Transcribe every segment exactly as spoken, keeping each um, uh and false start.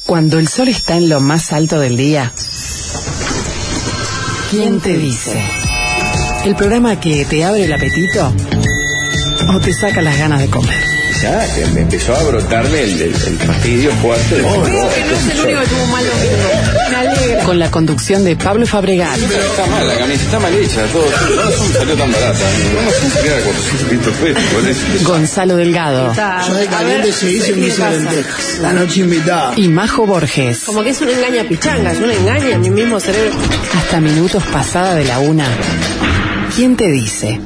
Cuando el sol está en lo más alto del día, ¿quién te dice? El programa que te abre el apetito o te saca las ganas de comer. Ya, que me empezó a brotarme el, el, el fastidio fuerte. Oh, no, no es el único que tuvo mal domingo. Me alegra. Con la conducción de Pablo Fabregat. Pero está mal, la camisa está mal hecha. Todo, no salió tan barata. No sé si era cuatrocientos pesos. Gonzalo Delgado. Yo de caliente se hice un guiso de lentejas. La noche invitada. Y Majo Borges. Como que es una engaña pichanga, es una engaña a mi mismo cerebro. Hasta minutos pasada de la una. ¿Quién te dice?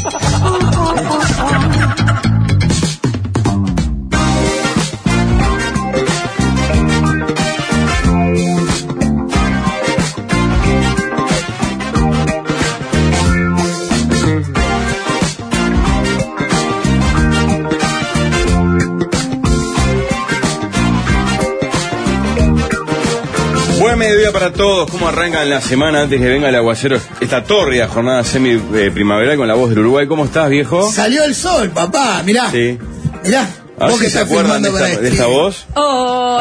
Buen mediodía para todos. ¿Cómo arrancan la semana antes que venga el aguacero? Esta tórrida jornada semi-primaveral con la voz del Uruguay. ¿Cómo estás, viejo? Salió el sol, papá. Mirá. Sí. Mirá. A ver si se acuerdan de esta, de esta voz. ¡Oh!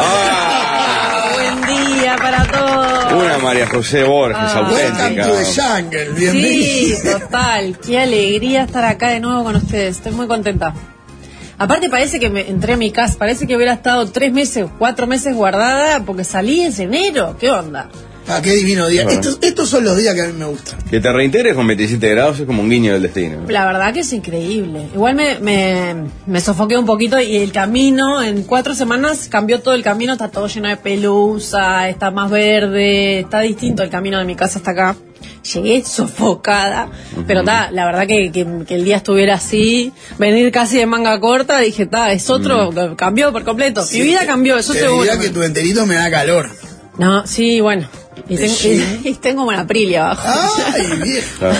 Ah. ¡Buen día para todos! Una María José Borges, Ah. auténtica. Welcome to the jungle. Bienvenido. Sí, total. Qué alegría estar acá de nuevo con ustedes. Estoy muy contenta. Aparte parece que me entré a mi casa, parece que hubiera estado tres meses, cuatro meses guardada porque salí en enero. ¿Qué onda? Ah, qué divino día. Bueno. Estos, estos son los días que a mí me gustan. Que te reintegres con veintisiete grados es como un guiño del destino. La verdad que es increíble. Igual me, me, me sofoqué un poquito y el camino, en cuatro semanas cambió todo el camino, está todo lleno de pelusa, está más verde, está distinto el camino de mi casa hasta acá. Llegué sofocada, uh-huh. Pero ta, la verdad que, que, que el día estuviera así, venir casi de manga corta, dije, ta, es otro, uh-huh. Cambió por completo. Sí, mi vida cambió, eso te seguro. Te que tu enterito me da calor. No, sí, bueno. Y, ten, y, y tengo una Aprilia abajo. Ay, vieja.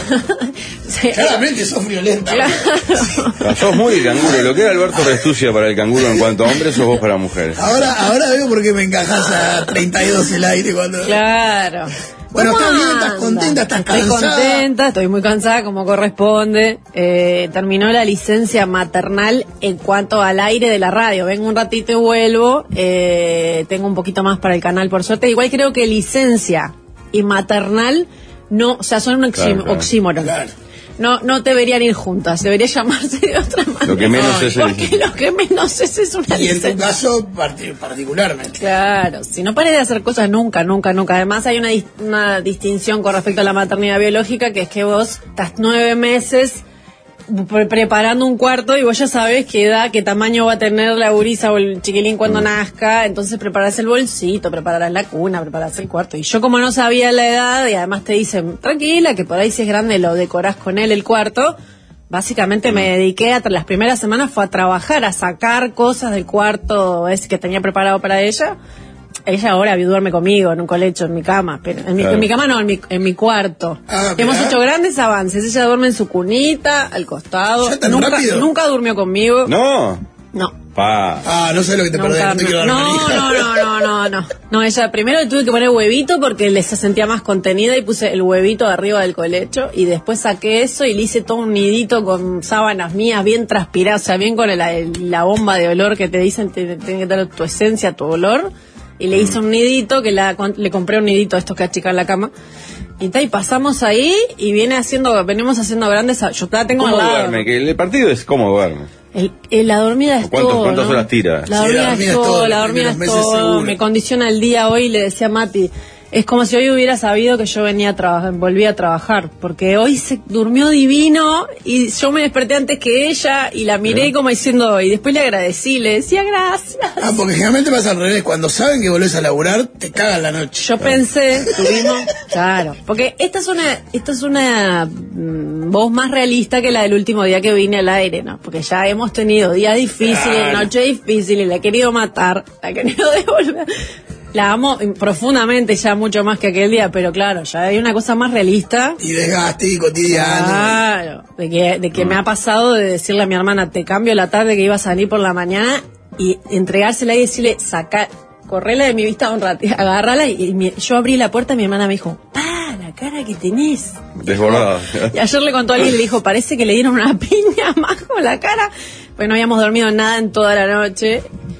Sí. Claramente sos friolenta. Claro. No, sos muy canguro. Lo que era Alberto Restucia para el canguro en cuanto a hombres, sos vos para mujeres. Ahora, ahora veo por qué me encajas a treinta y dos el aire cuando... Claro. Bueno, estás bien, estás contenta, estás estoy cansada. Estoy contenta, estoy muy cansada como corresponde. Eh, terminó la licencia maternal en cuanto al aire de la radio. Vengo un ratito y vuelvo. Eh, tengo un poquito más para el canal, por suerte. Igual creo que licencia y maternal no, o sea, son un oxí- claro, claro. oxímoron. Claro. No, no deberían ir juntas, debería llamarse de otra manera. Lo que menos no, es porque el... lo que menos es es una y licencia. En tu caso part- particularmente. Claro, si no paré de hacer cosas nunca, nunca, nunca. Además hay una, una distinción con respecto a la maternidad biológica, que es que vos estás nueve meses pre- preparando un cuarto y vos ya sabés qué edad, qué tamaño va a tener la gurisa o el chiquilín cuando mm. nazca. Entonces preparás el bolsito, preparás la cuna, preparás el cuarto. Y yo como no sabía la edad, y además te dicen, tranquila, que por ahí si es grande lo decorás con él el cuarto. Básicamente mm. me dediqué a, las primeras semanas fue a trabajar, a sacar cosas del cuarto ese que tenía preparado para ella. Ella ahora duerme conmigo en un colecho, en mi cama, pero en mi, claro. en mi cama no, en mi, en mi cuarto. Ah, hemos hecho grandes avances. Ella duerme en su cunita, al costado. Nunca, nunca durmió conmigo. No. No. Pa. Ah, no sé lo que te Nunca, perdés, no te quiero dar no, manija. no, no, no, no, no. No, ella primero le tuve que poner huevito porque le se sentía más contenida y puse el huevito arriba del colecho y después saqué eso y le hice todo un nidito con sábanas mías bien transpiradas, o sea, bien con la, la bomba de olor que te dicen, te, te tiene que dar tu esencia, tu olor. Y le hice un nidito, que la, le compré un nidito a estos que achican la cama. Y, ta, y pasamos ahí y viene haciendo, venimos haciendo grandes... Yo la tengo al ¿Cómo lado. duerme? Que el partido es cómo duerme. El, el, la dormida es ¿Cuántos, todo, ¿Cuántas ¿no? horas tira? La dormida, sí, la dormida es todo, la dormida es todo. Me condiciona el día hoy, le decía a Mati... Es como si hoy hubiera sabido que yo venía a trabajar, volví a trabajar, porque hoy se durmió divino y yo me desperté antes que ella y la miré ¿sí? como diciendo, y después le agradecí, le decía gracias. Ah, porque generalmente pasa al revés, cuando saben que volvés a laburar, te cagan la noche. Yo claro. pensé, tuvimos, claro, porque esta es una, esta es una mm, voz más realista que la del último día que vine al aire, ¿no? Porque ya hemos tenido días difíciles, claro. noches difíciles, la he querido matar, la he querido devolver. La amo profundamente ya mucho más que aquel día, pero claro, ya hay una cosa más realista. Y desgaste y cotidiano. Claro, de que, de que mm. me ha pasado de decirle a mi hermana, te cambio la tarde que iba a salir por la mañana y entregársela y decirle, saca, correla de mi vista un rato, agárrala y, y mi, yo abrí la puerta y mi hermana me dijo, pa, la cara que tenés. Desbordada. Y ayer le contó a alguien y le dijo, parece que le dieron una piña más con la cara, pues no habíamos dormido nada en toda la noche.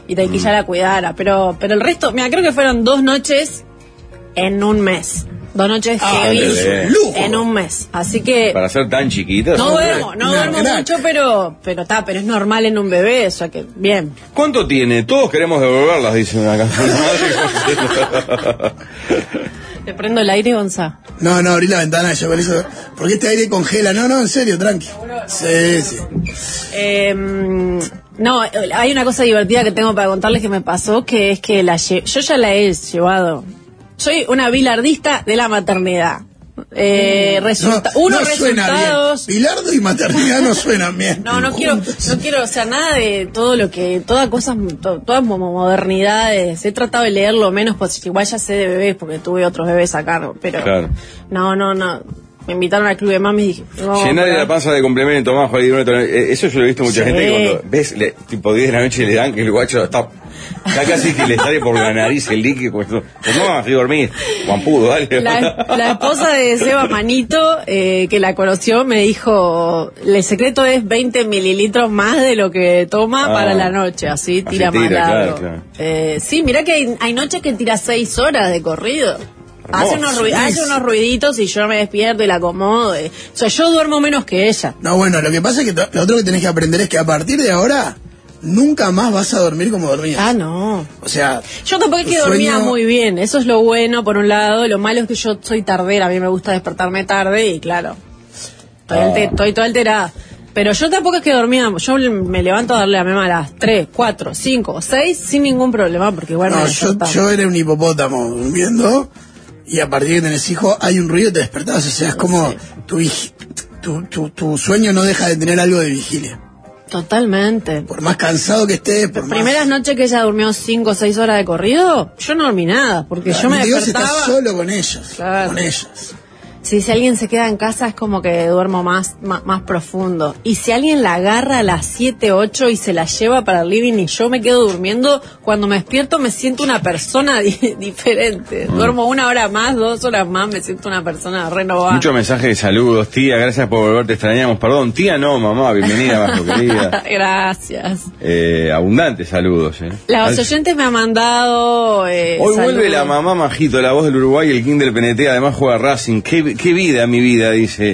y de que ya la cuidara. Pero, pero el resto, mira, creo que fueron dos noches en un mes. Dos noches Ah, heavy bebé. lujo. en un mes. Así que Para ser tan chiquitos. no duermo, no Una duermo crack. mucho, pero pero está, pero es normal en un bebé, o sea que bien. ¿Cuánto tiene? Todos queremos devolverlas, dicen acá. ¿Te prendo el aire, Gonza? No, no, abrí la ventana yo con eso. Porque este aire congela. No, no, en serio, tranqui. Sí, sí. Eh, no, hay una cosa divertida que tengo para contarles que me pasó, que es que la lle- yo ya la he llevado. Soy una bilardista de la maternidad. Eh, resulta- No, unos no suena resultados. bien. Bilardo y maternidad no suenan bien. No, no quiero, Juntos. no quiero, o sea, nada de todo lo que, todas cosas, to- todas mo- modernidades. He tratado de leer lo menos posible. Igual ya sé de bebés porque tuve otros bebés acá, pero Claro. no, no, no. Me invitaron al club de mami y dije, no, Llenarle pero- la panza de complemento, más Juan eh, eso yo lo he visto mucha Sí. gente que cuando ves, le- tipo diez de la noche le dan que el guacho está, está casi que le sale por la nariz el líquido. Pues, no, pues no, fui a dormir. Juan Pudo, dale. La, la esposa de Seba Manito, eh, que la conoció, me dijo, el secreto es veinte mililitros más de lo que toma Ah. para la noche, así Así tira más tira, largo. claro, claro. Eh, sí, mirá que hay, hay noches que tira seis horas de corrido. Hace unos, Hermoso. ruid- hace unos ruiditos y yo me despierto y la acomodo. eh. O sea, yo duermo menos que ella. No, bueno, lo que pasa es que to- lo otro que tenés que aprender es que a partir de ahora nunca más vas a dormir como dormías. Ah, no. O sea, Yo tampoco es tu que dormía sueño- muy bien. Eso es lo bueno, por un lado. Lo malo es que yo soy tardera. A mí me gusta despertarme tarde y claro, estoy, Ah. alte- estoy toda alterada. Pero yo tampoco es que dormía. Yo me levanto a darle a mi mamá a las tres, cuatro, cinco o seis sin ningún problema, porque igual me No, yo, despertaba. yo era un hipopótamo durmiendo y a partir de que tenés hijos hay un ruido y te despertás. O sea, es como tu, vigi- tu, tu, tu sueño no deja de tener algo de vigilia. Totalmente. Por más cansado que estés, por más... Primeras noches que ella durmió cinco o seis horas de corrido, yo no dormí nada, porque yo me Dios despertaba. estás solo con ellos. Claro. Con ellos. Sí, si alguien se queda en casa es como que duermo más, más, más profundo. Y si alguien la agarra a las siete, ocho y se la lleva para el living y yo me quedo durmiendo, cuando me despierto me siento una persona di- diferente. Duermo una hora más, dos horas más, me siento una persona renovada. Muchos mensajes de saludos, tía, gracias por volver, te extrañamos. Perdón, tía no, mamá, bienvenida, bajo querida. Gracias. Eh, abundantes saludos, eh. Los Al- oyentes me han mandado... Eh, Hoy vuelve saludos. la mamá Majito, la voz del Uruguay, el King del P N T, además juega Racing. Qué, qué vida, mi vida, dice.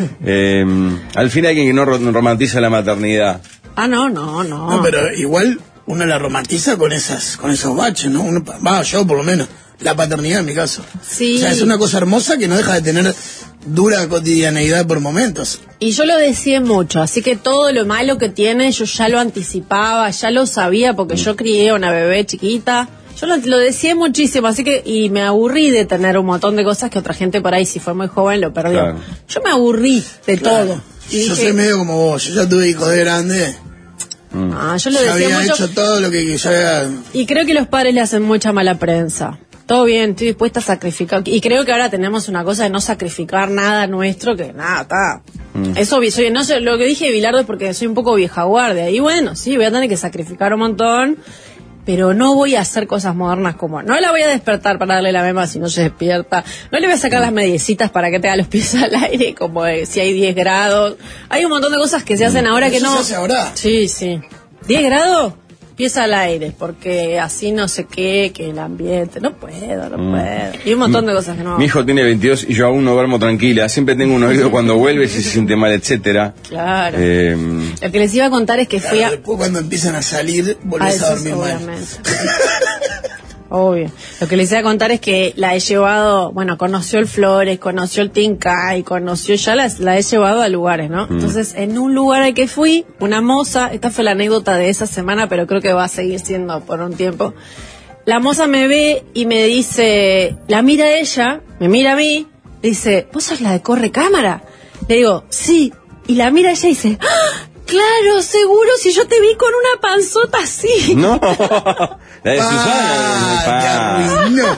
Eh, al fin hay alguien que no ro- romantiza la maternidad. Ah, no, no, no. No, pero igual uno la romantiza con esas, con esos baches, ¿no? Uno, va, yo por lo menos. La paternidad en mi caso. Sí. O sea, es una cosa hermosa que no deja de tener dura cotidianeidad por momentos. Y yo lo decía mucho, así que todo lo malo que tiene yo ya lo anticipaba, ya lo sabía porque yo crié una bebé chiquita. Yo lo, lo decía muchísimo, así que, y me aburrí de tener un montón de cosas que otra gente por ahí, si fue muy joven, lo perdió. Claro. Yo me aburrí de todo. Y Yo dije, soy medio como vos, yo ya tuve hijos de grande. ah, yo lo Ya decía había mucho. hecho todo lo que ya había... Y creo que los padres le hacen mucha mala prensa. Todo bien, estoy dispuesta a sacrificar. Y creo que ahora tenemos una cosa de no sacrificar nada nuestro, que nada, está. Eso, vi- soy, no sé, lo que dije de Bilardo es porque soy un poco vieja guardia. Y bueno, sí, voy a tener que sacrificar un montón, pero no voy a hacer cosas modernas como... No la voy a despertar para darle la mema si no se despierta. No le voy a sacar las mediecitas para que tenga los pies al aire, como de si hay diez grados. Hay un montón de cosas que se hacen ahora que Eso no... se hace ahora. Sí, sí. ¿diez grados? Pies al aire, porque así no sé qué, que el ambiente... No puedo, no puedo. Y un montón de cosas que no... Mi hijo tiene veintidós y yo aún no duermo tranquila. Siempre tengo un oído cuando vuelve si se siente mal, etcétera. Claro. Eh, Lo que les iba a contar es que fui Claro, a... después cuando empiezan a salir, Ah, volvés eso a es dormir mal. obviamente. Obvio. Lo que les iba a contar es que la he llevado, bueno, conoció el Flores, conoció el Tinca y conoció, ya la, la he llevado a lugares, ¿no? Entonces, en un lugar al que fui, una moza, esta fue la anécdota de esa semana, pero creo que va a seguir siendo por un tiempo. La moza me ve y me dice, la mira ella, me mira a mí, dice, ¿vos sos la de corre cámara? Le digo, sí. Y la mira ella y dice, ¡ah! Claro, seguro, si yo te vi con una panzota así. no, la de Susana. Ah, Pa. te arruinó.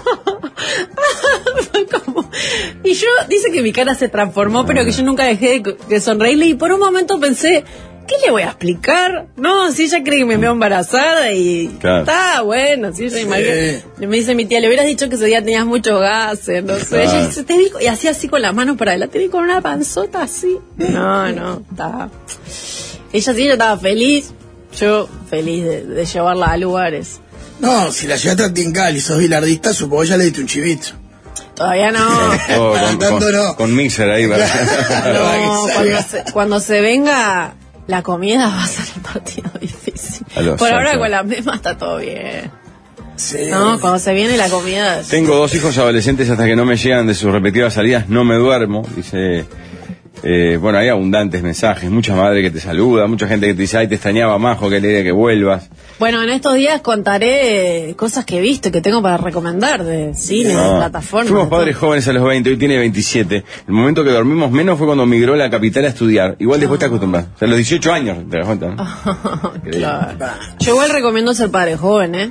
Fue como- Y yo, dice que mi cara se transformó, pero que yo nunca dejé de, de sonreírle. Y por un momento pensé, ¿qué le voy a explicar? No, si ella cree que me veo embarazada y Claro. está bueno. Si ella imagina- me dice mi tía, le hubieras dicho que ese día tenías muchos gases, no sé. Claro. Ella dice, te vi, con-", y hacía así con las manos para adelante, te vi con una panzota así. No, no, está. Ella sí, ella estaba feliz. Yo feliz de, de llevarla a lugares. No, si la llevaste a Tincal y sos bilardista, supongo que ya le diste un chivito. Todavía no. Oh, Para con, tanto con- no. con mixer ahí. Para... No, cuando se, cuando se venga la comida va a ser el partido difícil. A los Por ahora sacos. con la misma está todo bien. Sí. No, cuando se viene la comida... Tengo dos hijos adolescentes hasta que no me llegan de sus respectivas salidas, no me duermo. Dice, eh, bueno, hay abundantes mensajes, mucha madre que te saluda, mucha gente que te dice, ay, te extrañaba, Majo, qué alegre que vuelvas. Bueno, en estos días contaré cosas que he visto y que tengo para recomendar de cine, No. de plataformas. Fuimos de todo. padres jóvenes a los veinte, hoy tiene veintisiete. El momento que dormimos menos fue cuando migró a la capital a estudiar. Igual después te acostumbras. O sea, a los dieciocho años, te das cuenta, ¿no? Claro. Yo igual recomiendo ser padre joven, ¿eh?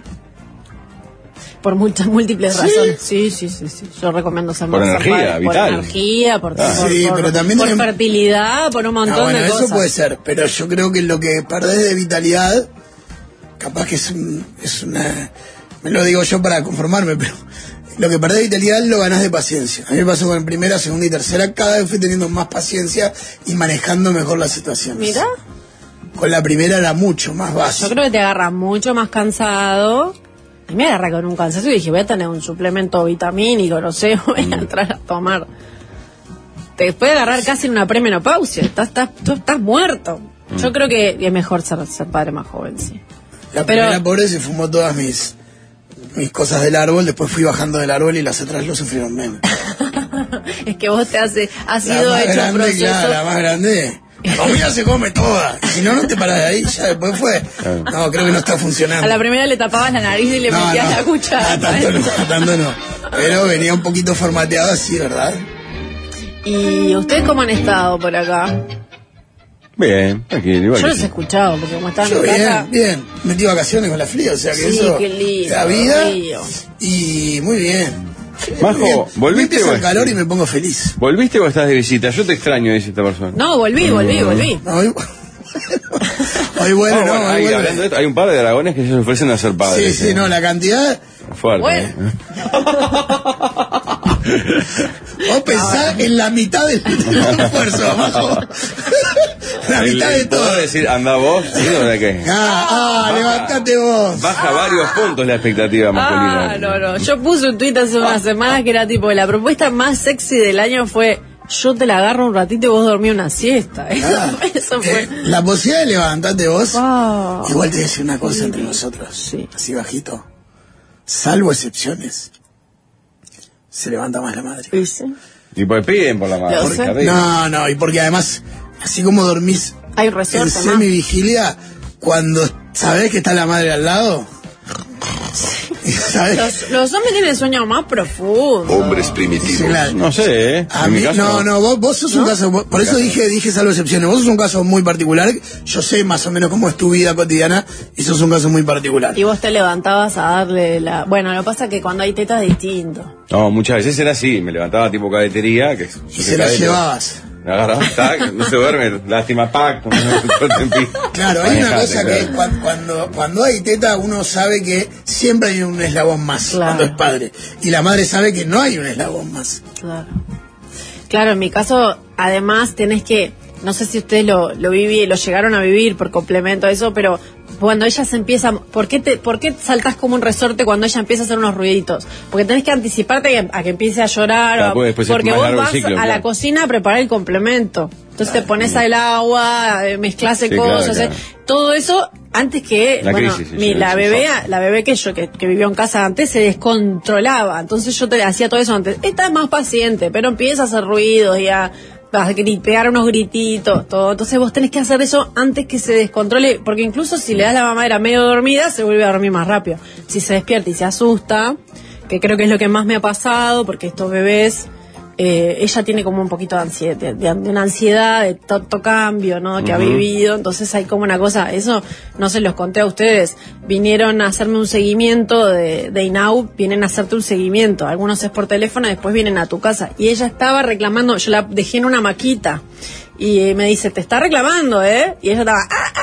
Por muchas múltiples razones. Sí, sí, sí, sí. Yo recomiendo ser Por ser energía, padre, vital. Por energía, por, Ah. por, Sí, por- pero también por tenemos- fertilidad, por un montón Ah, bueno, de eso cosas. puede ser, pero yo creo que lo que perdés de vitalidad, capaz que es, un- es una... Me lo digo yo para conformarme, pero lo que perdés de vitalidad lo ganás de paciencia. A mí me pasó con primera, segunda y tercera, cada vez fui teniendo más paciencia y manejando mejor las situaciones. Mira, Con la primera era mucho más yo básico. creo que te agarra mucho más cansado. A mí me agarra con un cansancio y dije, voy a tener un suplemento vitamínico, no sé, voy a entrar a tomar. Te puede agarrar casi en una premenopausia, estás, estás, tú estás muerto. Yo creo que es mejor ser, ser padre más joven, sí. La Pero- primera pobre se fumó todas mis, mis cosas del árbol, después fui bajando del árbol y las otras lo sufrieron menos. Es que vos te hace, has La sido más hecho un grande, proceso. claro, la más grande. La comida se come toda. Si no, no te paras de ahí. Ya después fue. No, creo que no está funcionando. A la primera le tapabas la nariz y le No, metías no, la cuchara. a tanto no, a tanto no. Pero venía un poquito formateado así, ¿verdad? ¿Y ustedes cómo han estado por acá? Bien, tranquilo, igual Yo que los he sí. escuchado, porque como estaban Yo en casa... bien, bien. Metí vacaciones con la fría, o sea que Sí, eso. qué lindo, La vida. río. Y muy bien. Majo, Muy bien. ¿volviste Empieza o- el calor y me pongo feliz. ¿Volviste o estás de visita? Yo te extraño, dice esta persona. No, volví, volví, volví. No, hoy, hoy bueno, Ah, no, bueno, hoy hay, vuelve. hablando de esto, hay un par de dragones que se ofrecen a ser Sí, padres. sí, ¿eh? no, la cantidad. Fuerte. Bueno. ¿eh? Vos pensás en la mitad del, del esfuerzo, abajo. La El- mitad de el poder todo. decir, anda vos, ¿sí? ¿O de qué? Ah, ah, levantate vos. Baja varios puntos la expectativa masculina. Ah, no, no. Yo puse un tuit hace unas semanas que era tipo, la propuesta más sexy del año fue, yo te la agarro un ratito y vos dormí una siesta. Eso, Ah, eso fue... eh, la posibilidad de levantarte vos. Wow. Igual te voy a decir una cosa entre nosotros. Sí. Así bajito. Salvo excepciones. Se levanta más la madre. ¿Viste? Y pues piden por la mano. Lo porque sé. arriba. No, no, y porque además, así como dormís Hay un en resorte, ¿no? semi-vigilia, cuando sabés que está la madre al lado, ¿sabés? Los, los hombres tienen sueños más profundos. Hombres primitivos. Sí, claro. No sé, ¿eh? A En mi mí, caso, no, no, vos, vos sos un caso, por eso dije, dije salvo excepciones, vos sos un caso muy particular, yo sé más o menos cómo es tu vida cotidiana y sos un caso muy particular. Y vos te levantabas a darle la... Bueno, lo que pasa es que cuando hay tetas es distinto. No, muchas veces era así. Me levantaba tipo cadetería. Que, Y se la llevabas. Me agarraba, tac, no se duerme, lástima, pac. Claro, hay una Manejate, cosa que claro. cuan- cuando, cuando hay teta uno sabe que siempre hay un eslabón más Claro. cuando es padre. Y la madre sabe que no hay un eslabón más. Claro. Claro, en mi caso, además tenés que, no sé si ustedes lo, lo viví, lo llegaron a vivir por complemento a eso, pero cuando ella se empieza, ¿por qué, te, ¿por qué saltás como un resorte cuando ella empieza a hacer unos ruiditos? Porque tenés que anticiparte a que empiece a llorar, Claro, o- pues después es porque más vos largo el vas ciclo, a claro. la cocina a preparar el complemento. Entonces te pones al agua, eh, mezclas Sí, cosas, claro, eh, claro. todo eso antes que La bueno, crisis, sí, mi- sí, la sí, bebé, sí. la bebé que yo que, que vivió en casa antes se descontrolaba, entonces yo te hacía todo eso antes. Esta es más paciente, pero empieza a hacer ruidos y a, a gri- pegar unos grititos, todo. Entonces vos tenés que hacer eso antes que se descontrole, porque incluso si le das la mamadera medio dormida, se vuelve a dormir más rápido. Si se despierta y se asusta, que creo que es lo que más me ha pasado, porque estos bebés, eh, ella tiene como un poquito de ansiedad, de, de una ansiedad, de tanto cambio, ¿no? Que ha Ujú. vivido, entonces hay como una cosa, eso no se los conté a ustedes, vinieron a hacerme un seguimiento de, de INAU, vienen a hacerte un seguimiento, algunos es por teléfono, después vienen a tu casa, y ella estaba reclamando, yo la dejé en una maquita, y eh, me dice, te está reclamando, ¿eh? Y ella estaba, ah, ah, ah,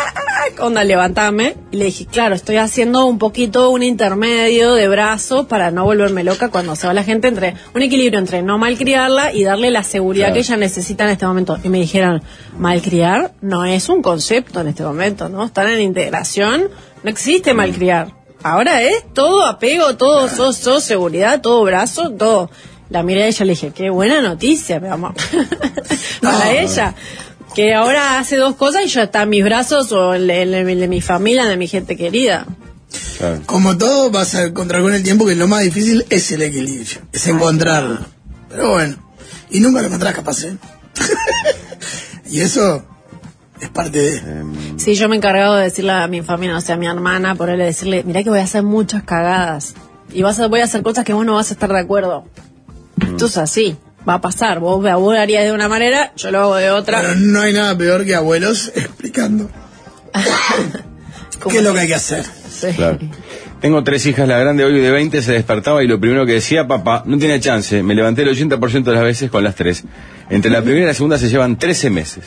tac, onda, levantame. Y le dije, claro, estoy haciendo un poquito un intermedio de brazo para no volverme loca cuando se va la gente, entre un equilibrio entre no malcriarla y darle la seguridad claro. que ella necesita en este momento. Y me dijeron, malcriar no es un concepto en este momento, ¿no? Están en integración, no existe malcriar. Ahora es todo apego, todo sos, sos seguridad, todo brazo, todo. La miré a ella y le dije, qué buena noticia, mi amor. Para no, ella. Que ahora hace dos cosas y ya está en mis brazos o en, en, en, en mi familia, en mi gente querida. Claro. Como todo, vas a encontrar con el tiempo que lo más difícil es el equilibrio, es encontrarlo. Pero bueno, y nunca lo encontrás capaz, ¿eh? Y eso es parte de... Sí, yo me he encargado de decirle a mi familia, o sea, a mi hermana, por él decirle, mirá que voy a hacer muchas cagadas. Y vas a, voy a hacer cosas que vos no vas a estar de acuerdo. Mm. Esto es así. Va a pasar, vos, vos harías de una manera, yo lo hago de otra. Pero no hay nada peor que abuelos explicando qué es lo que hay que hacer. Sí. Claro. Tengo tres hijas, la grande hoy de veinte se despertaba y lo primero que decía, papá, no tenía chance, me levanté el ochenta por ciento de las veces con las tres. Entre la primera y la segunda se llevan trece meses.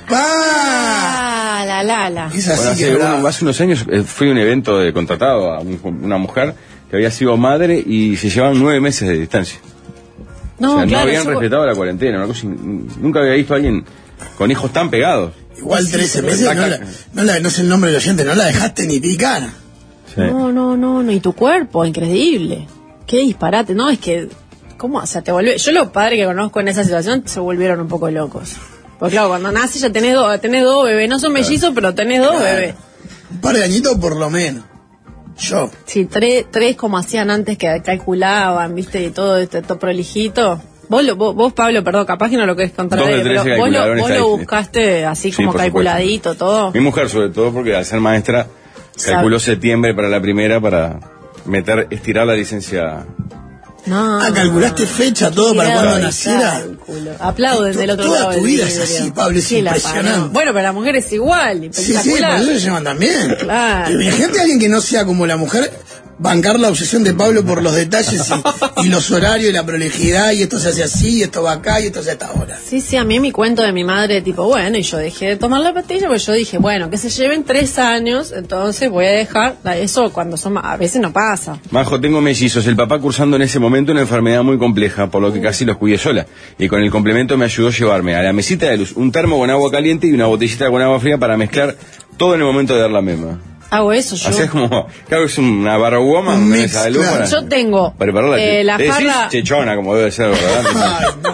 ¡Ah! La la la. Es así. Bueno, hace, que uno, hace unos años eh, fui a un evento de contratado a un, una mujer que había sido madre y se llevaban nueve meses de distancia. No, o sea, claro, no habían yo... respetado la cuarentena, una cosa, nunca había visto a alguien con hijos tan pegados. Igual trece meses, no, la, no, la, no sé el nombre del oyente, no la dejaste ni picar. Sí. No, no, no, no, y tu cuerpo, increíble. Qué disparate, no, es que, ¿cómo? O sea, te volvió... Yo los padres que conozco en esa situación se volvieron un poco locos. Porque claro, cuando naces ya tenés dos, tenés dos bebés, no son mellizos, pero tenés dos Claro. bebés. Un par de añitos por lo menos. Yo. Sí, tres, tres como hacían antes que calculaban, viste, y todo este todo prolijito. Vos, lo, vos, vos, Pablo, perdón, capaz que no lo querés contar, Dos de pero tres vos, lo, calcularon vos esta- lo buscaste así Sí, como por calculadito, todo. Mi mujer sobre todo porque al ser maestra Sabe. calculó septiembre para la primera para meter, estirar la licencia. No, Ah, calculaste fecha, todo para Tirado cuando de naciera. cálculo. Aplauden del otro Toda lado. tu del vida es vidrio. así, Pablo, es Sí, la impresionante. paró. Bueno, pero la mujer es igual, Sí, sí, por espectacular. eso se llevan también. Claro. Imagínate a alguien que no sea como la mujer, bancar la obsesión de Pablo por los detalles y, y los horarios y la prolijidad, y esto se hace así, y esto va acá, y esto se hace ahora. Sí, sí, a mí mi cuento de mi madre, tipo, bueno, y yo dejé de tomar la pastilla, porque yo dije, bueno, que se lleven tres años, entonces voy a dejar, eso cuando son, a veces no pasa. Majo, tengo mellizos, el papá cursando en ese momento una enfermedad muy compleja, por lo que casi los cuidé sola. Y con el complemento me ayudó a llevarme a la mesita de luz un termo con agua caliente y una botellita con agua fría para mezclar todo en el momento de dar la mema. Hago eso yo. Así es como, claro, es una barra woman, Un una mix, mesa de luz claro. para Yo tengo preparar la, eh, la ¿Te decís jarra... chechona, como debe ser, ¿verdad? Ay, no.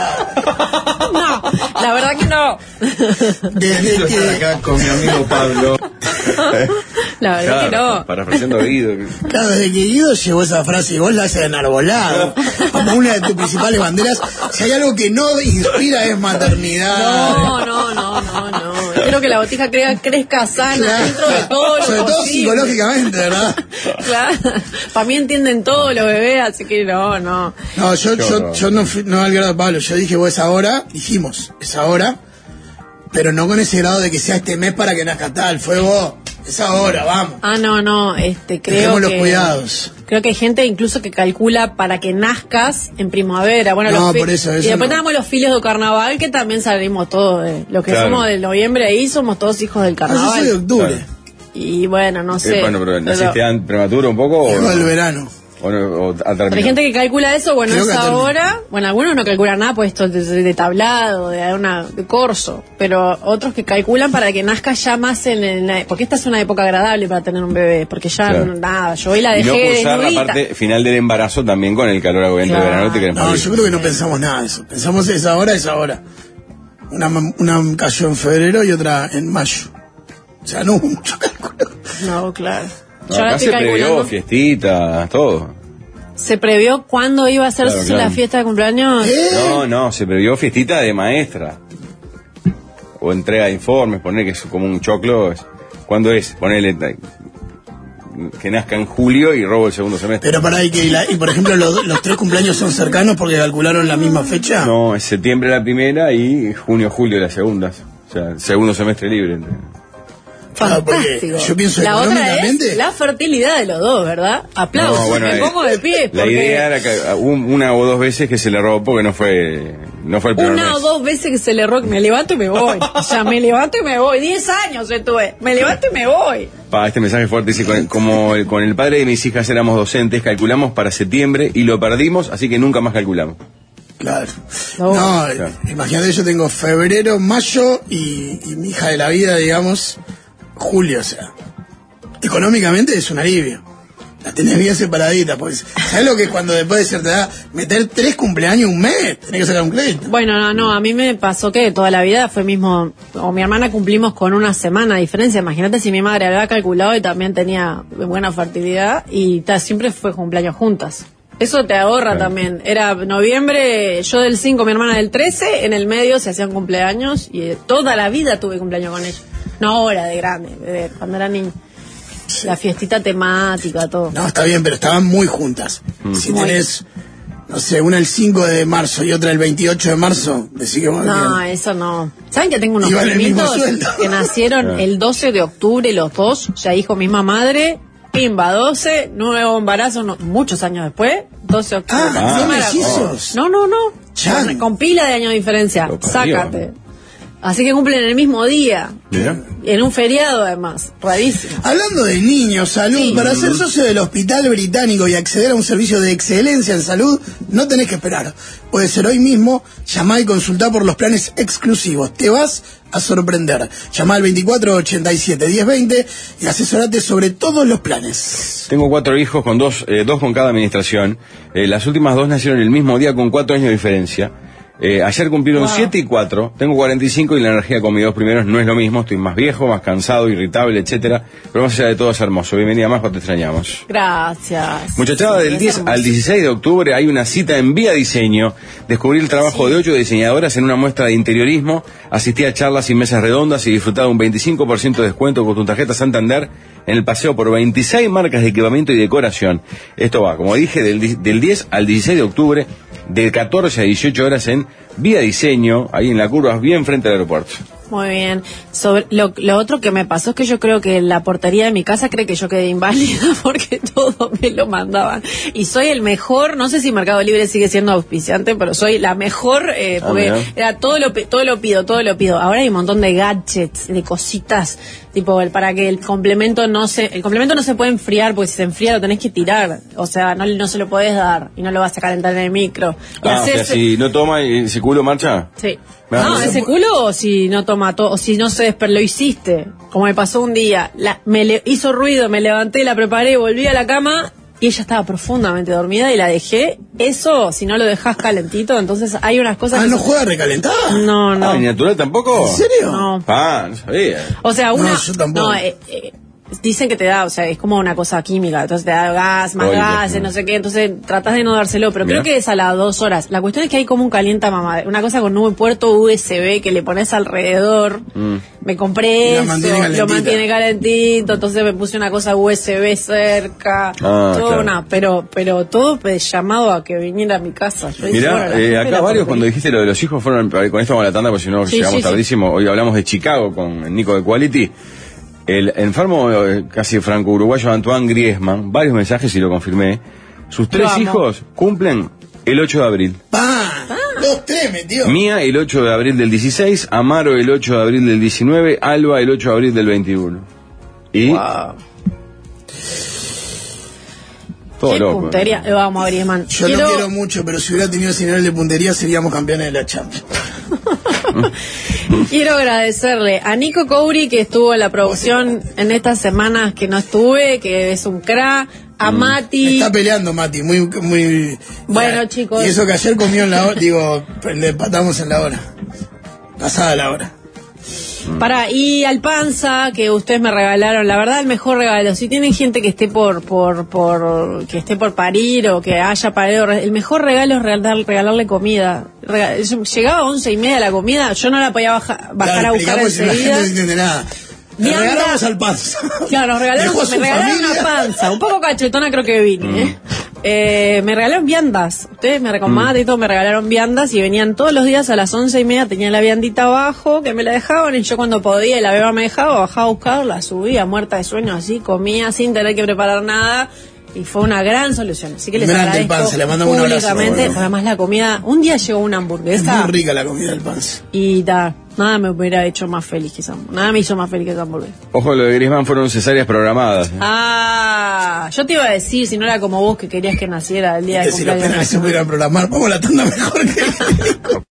No, la verdad que no. Desde Quiero estar que, acá con mi amigo Pablo. La verdad que Claro, no. parafraseando a Guido. claro, desde que Guido llevó esa frase y vos la haces enarbolado, como una de tus principales banderas, si hay algo que no inspira es maternidad. No, no, no, no, no. Quiero que la botija crea, crezca sana Claro. dentro de todo lo Sobre todo posible. psicológicamente, ¿verdad? Claro. Para mí entienden todo los bebés, así que no, no. No, yo, Qué yo, horror. yo no fui, no al grado de Pablo, yo dije, vos es ahora, dijimos, es ahora, pero no con ese grado de que sea este mes para que nazca tal, fue vos, es ahora, vamos. Ah, no, no, este, creo Dejemos los que... cuidados. Creo que hay gente incluso que calcula para que nazcas en primavera. Bueno, No, los fi- por eso, eso y después no. tenemos los filios de carnaval que también salimos todos. De, los que Claro. somos de noviembre ahí somos todos hijos del Ah, yo carnaval. soy de octubre, Claro. Y bueno, no sé. Eh, bueno, pero pero- ¿naciste an- prematuro un poco o, llegó el no? verano. o, no- o a Pero terminar? hay gente que calcula eso, bueno, Creo es que hasta el- ahora. Bueno, algunos no calculan nada, pues esto de, de tablado, de, una, de corso. Pero otros que calculan para que nazca ya más en, en la- porque esta es una época agradable para tener un bebé. Porque ya Claro. no- nada, yo hoy la Y dejé no cursar la desnudita. parte final del embarazo también con el calor aguante Claro. de verano te querés No, morir. yo creo que no pensamos nada de eso, pensamos es ahora, es ahora. Una, una cayó en febrero y otra en mayo. O sea, no hubo mucho cálculo. No, claro. No, Yo ahora acá estoy se previó calculando. fiestitas, todo. ¿Se previó cuándo iba a hacerse Claro, claro. la fiesta de cumpleaños? ¿Eh? No, no, se previó fiestita de maestra. O entrega de informes, poner que es como un choclo. es- ¿Cuándo es? Ponele eh, que nazca en julio y robo el segundo semestre. Pero para ahí que, y, la- y por ejemplo, los, los tres cumpleaños son cercanos porque calcularon la misma fecha. No, es septiembre la primera y junio, julio las segundas. O sea, el segundo semestre libre. Claro, porque Fantástico. yo pienso la otra económicamente. es la fertilidad de los dos, ¿verdad? Aplausos, No, bueno, me eh, pongo de pie. La porque idea era que hubo una o dos veces que se le robó porque no fue, no fue el primer Una mes. o dos veces que se le erró, me levanto y me voy. O sea, me levanto y me voy. Diez años estuve. Me levanto y me voy. Pa, este mensaje fuerte dice, con- como el- con el padre de mis hijas éramos docentes, calculamos para septiembre y lo perdimos, así que nunca más calculamos. Claro. No. No, Claro. imagínate, yo tengo febrero, mayo y, y mi hija de la vida, digamos, julio, o sea. Económicamente es un alivio. La tenés bien separadita, pues. ¿Sabes lo que es cuando después de cierta edad meter tres cumpleaños un mes? Tenés que sacar un crédito. Bueno, no, no, a mí me pasó que toda la vida fue mismo, o mi hermana cumplimos con una semana de diferencia. Imagínate si mi madre había calculado y también tenía buena fertilidad y ta, siempre fue cumpleaños juntas. Eso te ahorra Claro. también. Era noviembre, yo del cinco, mi hermana del trece, en el medio se hacían cumpleaños y eh, toda la vida tuve cumpleaños con ella. No ahora, de grande, de cuando era niña. La fiestita temática, todo. No, está bien, pero estaban muy juntas. Si Muy. tenés, no sé, una el cinco de marzo y otra el veintiocho de marzo, decís que bueno, No, que- eso no. ¿Saben que tengo unos Iban el mismo primitos sueldo. que nacieron Claro. el doce de octubre, los dos, ya hijo misma madre, pimba, doce, nuevo embarazo, no, muchos años después, doce de octubre. Ah, No ¿no me la- mellizos? No, no, no. Chan. Con, con pila de años de diferencia, Lo parió. sácate. Así que cumplen el mismo día, Mira. en un feriado además, rarísimo. Hablando de niños, salud, Sí. para ser socio del Hospital Británico y acceder a un servicio de excelencia en salud, no tenés que esperar. Puede ser hoy mismo, llamá y consultá por los planes exclusivos. Te vas a sorprender. Llamá al veinticuatro ochenta y siete diez veinte y asesorate sobre todos los planes. Tengo cuatro hijos con dos, eh, dos con cada administración. Eh, las últimas dos nacieron el mismo día con cuatro años de diferencia. Eh, ayer cumplieron Wow. siete y cuatro. Tengo cuarenta y cinco y la energía con mis dos primeros no es lo mismo. Estoy más viejo, más cansado, irritable, etcétera. Pero más allá de todo es hermoso. Bienvenida más, te extrañamos. Gracias. Muchachada, del Es diez hermoso. al dieciséis de octubre hay una cita en Vía Diseño. Descubrí el trabajo de ocho diseñadoras en una muestra de interiorismo. Asistí a charlas y mesas redondas y disfruté de un veinticinco por ciento de descuento con tu tarjeta Santander en el paseo por veintiséis marcas de equipamiento y decoración. Esto va, como dije, del, di- del diez al dieciséis de octubre, de catorce a dieciocho horas en Vía Diseño, ahí en la curva, bien frente al aeropuerto. Muy bien. Sobre lo, lo otro que me pasó es que yo creo que la portería de mi casa cree que yo quedé inválida porque todo me lo mandaban. Y soy el mejor, no sé si Mercado Libre sigue siendo auspiciante, pero soy la mejor, eh, Ah, porque mira. era todo lo, pi- todo lo pido, todo lo pido. Ahora hay un montón de gadgets, de cositas, tipo el, para que el complemento no se, el complemento no se puede enfriar, porque si se enfría lo tenés que tirar. O sea, no, no se lo podés dar y no lo vas a calentar en el micro. Y Ah, o sea, haces- si no toma y ese culo marcha. Sí. Me da No, risa. ese culo o si no toma todo, o si no se desper, lo hiciste. Como me pasó un día, la, me le, hizo ruido, me levanté, la preparé, volví a la cama y ella estaba profundamente dormida y la dejé. Eso, si no lo dejas calentito, entonces hay unas cosas Ah, que ¿no son- juega recalentada? No, no. Ah, ¿y natural tampoco? ¿En serio? No. Ah, no sabía. O sea, una. No, yo tampoco. no, eh, eh, dicen que te da, o sea, es como una cosa química, entonces te da gas, más Oye, gases, no. no sé qué, entonces tratas de no dárselo, pero Mira. creo que es a las dos horas. La cuestión es que hay como un calienta mamá, una cosa con un puerto U S B que le pones alrededor. Mm. Me compré Y la eso, mantiene lo calentita. mantiene calentito, entonces me puse una cosa U S B cerca, Ah, todo claro. una, pero, pero todo pues, llamado a que viniera a mi casa. Yo dije, Mirá, bueno, la eh, gente acá la varios portería. cuando dijiste lo de los hijos fueron, con esto vamos a la tanda porque si no Sí, llegamos sí, sí. tardísimo. Hoy hablamos de Chicago con Nico de Quality. El enfermo eh, casi franco-uruguayo Antoine Griezmann, varios mensajes y lo confirmé. Sus tres amo. hijos cumplen el ocho de abril. ¡Pam! Dos, tres, metió. Mía el ocho de abril del dieciséis, Amaro el ocho de abril del diecinueve, Alba el ocho de abril del veintiuno. Y Wow. todo Qué loco. puntería. ¿eh? Lo vamos a Griezmann. Yo Quiero- lo quiero mucho, pero si hubiera tenido ese nivel de puntería seríamos campeones de la Champions. Quiero agradecerle a Nico Couri, que estuvo en la producción en estas semanas que no estuve, que es un crack, a Mati. Está peleando Mati, muy, muy. Bueno, ya, chicos. Y eso que ayer comió en la hora, digo, le empatamos en la hora. Pasada la hora. Para, y al Panza, que ustedes me regalaron, la verdad el mejor regalo. Si tienen gente que esté por, por, por, que esté por parir o que haya parido, el mejor regalo es regalar, regalarle comida. Rega- Llegaba a once y media la comida, yo no la podía baja- bajar Claro, a buscar explicamos si la gente enseguida. no entiende nada. Le Bianca- regalamos al Panza. Claro, nos regalaron, Dejó a me su regalaron familia. una panza, un poco cachetona creo que vine, ¿eh? Eh, me regalaron viandas. Ustedes me recomendaban y todo, me regalaron viandas y venían todos los días a las once y media, tenía la viandita abajo, que me la dejaban y yo cuando podía y la beba me dejaba, bajaba a buscarla, subía muerta de sueño así, comía sin tener que preparar nada. Y fue una gran solución. Así que les Grande agradezco el Pance, le mandamos un abrazo, públicamente. bueno. Además la comida, un día llegó una Es hamburguesa muy rica la comida del Pance. y ta, nada me hubiera hecho más feliz que esa hamburguesa. Nada me hizo más feliz que esa hamburguesa. Ojo, lo de Griezmann fueron cesáreas programadas. Ah, yo te iba a decir, si no era como vos que querías que naciera el día de Si la cumpleaños. pena que se pudiera programar, vamos a la tanda mejor que